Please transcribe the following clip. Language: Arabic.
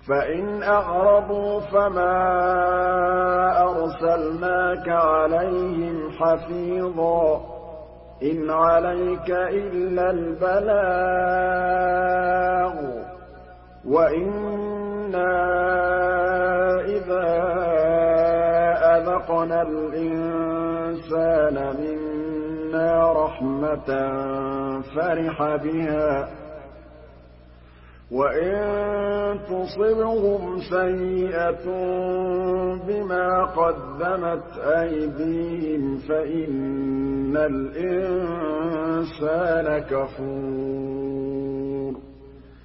فَإِنْ أَعْرَضُوا فَمَا أَرْسَلْنَاكَ عَلَيْهِمْ حَفِيظًا ۖ إِنْ عَلَيْكَ إِلَّا الْبَلَاغُ ۗ وَإِنَّا إِذَا أَذَقْنَا الْإِنسَانَ مِنَّا رَحْمَةً فَرِحَ بِهَا ۖ وَإِن تُصِبْهُمْ سَيِّئَةٌ بِمَا قَدَّمَتْ أَيْدِيهِمْ فَإِنَّ الْإِنسَانَ كَفُورٌ